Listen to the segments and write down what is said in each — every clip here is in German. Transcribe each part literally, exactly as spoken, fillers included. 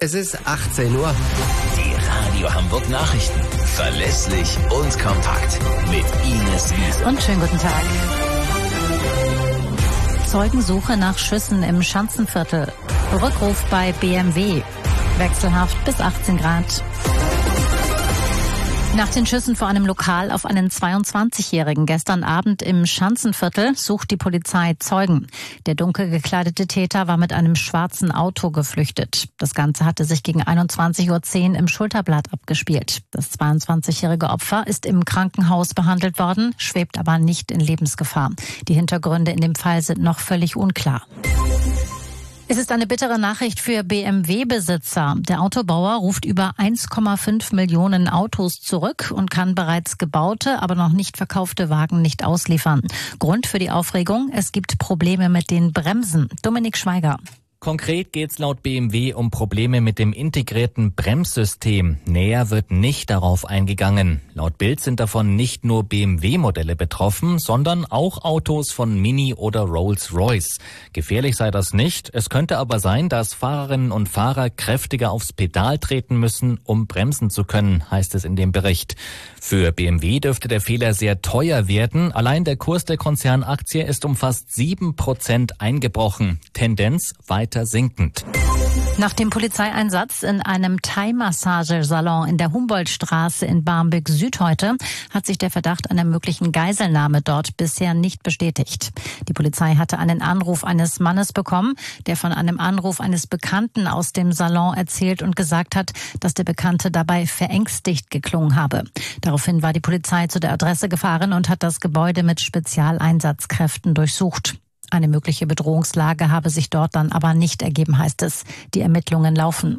Es ist achtzehn Uhr. Die Radio Hamburg Nachrichten. Verlässlich und kompakt. Mit Ines Wiese. Und schönen guten Tag. Zeugensuche nach Schüssen im Schanzenviertel. Rückruf bei B M W. Wechselhaft bis achtzehn Grad. Nach den Schüssen vor einem Lokal auf einen zweiundzwanzigjährigen gestern Abend im Schanzenviertel sucht die Polizei Zeugen. Der dunkel gekleidete Täter war mit einem schwarzen Auto geflüchtet. Das Ganze hatte sich gegen einundzwanzig Uhr zehn im Schulterblatt abgespielt. Das zweiundzwanzigjährige Opfer ist im Krankenhaus behandelt worden, schwebt aber nicht in Lebensgefahr. Die Hintergründe in dem Fall sind noch völlig unklar. Es ist eine bittere Nachricht für B M W-Besitzer. Der Autobauer ruft über eins Komma fünf Millionen Autos zurück und kann bereits gebaute, aber noch nicht verkaufte Wagen nicht ausliefern. Grund für die Aufregung: Es gibt Probleme mit den Bremsen. Dominik Schweiger. Konkret geht's laut B M W um Probleme mit dem integrierten Bremssystem. Näher wird nicht darauf eingegangen. Laut Bild sind davon nicht nur B M W-Modelle betroffen, sondern auch Autos von Mini oder Rolls-Royce. Gefährlich sei das nicht. Es könnte aber sein, dass Fahrerinnen und Fahrer kräftiger aufs Pedal treten müssen, um bremsen zu können, heißt es in dem Bericht. Für B M W dürfte der Fehler sehr teuer werden. Allein der Kurs der Konzernaktie ist um fast sieben Prozent eingebrochen. Tendenz weiter sinkend. Nach dem Polizeieinsatz in einem Thai-Massagesalon in der Humboldtstraße in Barmbek-Süd heute hat sich der Verdacht einer möglichen Geiselnahme dort bisher nicht bestätigt. Die Polizei hatte einen Anruf eines Mannes bekommen, der von einem Anruf eines Bekannten aus dem Salon erzählt und gesagt hat, dass der Bekannte dabei verängstigt geklungen habe. Daraufhin war die Polizei zu der Adresse gefahren und hat das Gebäude mit Spezialeinsatzkräften durchsucht. Eine mögliche Bedrohungslage habe sich dort dann aber nicht ergeben, heißt es. Die Ermittlungen laufen.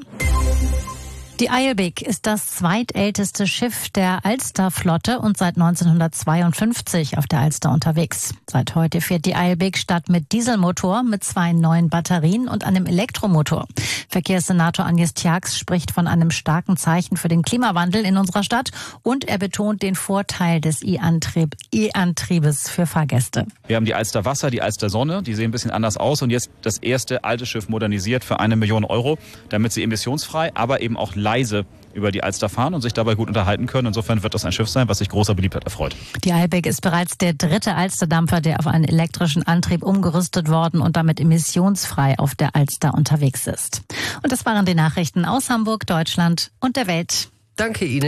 Die Eilbek ist das zweitälteste Schiff der Alsterflotte und seit neunzehnhundertzweiundfünfzig auf der Alster unterwegs. Seit heute fährt die Eilbek statt mit Dieselmotor mit zwei neuen Batterien und einem Elektromotor. Verkehrssenator Agnes Tjax spricht von einem starken Zeichen für den Klimawandel in unserer Stadt und er betont den Vorteil des E-Antrieb, E-Antriebes für Fahrgäste. Wir haben die Alster Wasser, die Alster Sonne, die sehen ein bisschen anders aus und jetzt das erste alte Schiff modernisiert für eine Million Euro, damit sie emissionsfrei, aber eben auch leise über die Alster fahren und sich dabei gut unterhalten können. Insofern wird das ein Schiff sein, was sich großer Beliebtheit erfreut. Die Eilbek ist bereits der dritte Alsterdampfer, der auf einen elektrischen Antrieb umgerüstet worden und damit emissionsfrei auf der Alster unterwegs ist. Und das waren die Nachrichten aus Hamburg, Deutschland und der Welt. Danke Ihnen.